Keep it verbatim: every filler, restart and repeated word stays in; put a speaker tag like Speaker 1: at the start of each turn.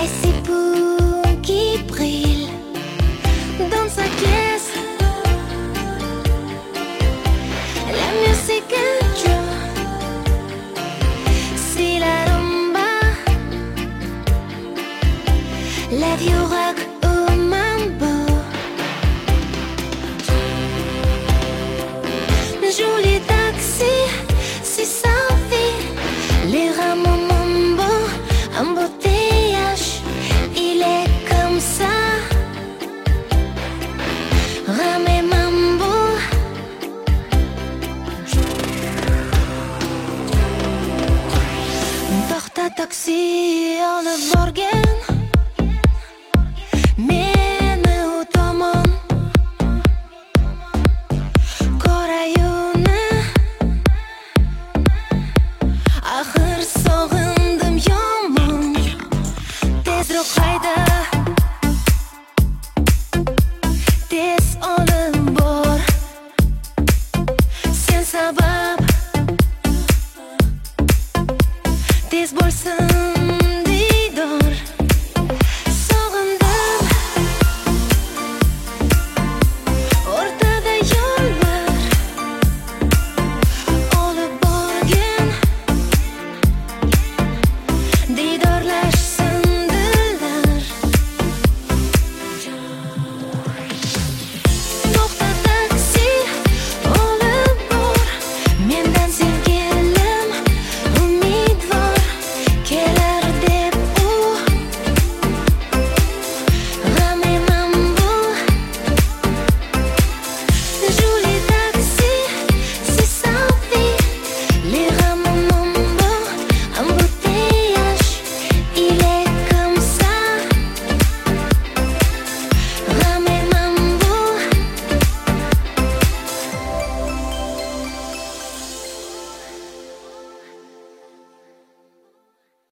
Speaker 1: Et c'est pour qui brille dans sa caisse. La musique est Joe, c'est la rumba, la vie au rock au mambo. Joue les taxis, c'est sa vie. Les rames au mambo, embouteillage, il est comme ça. Rame et mambo. Porta taxi en le Borgen.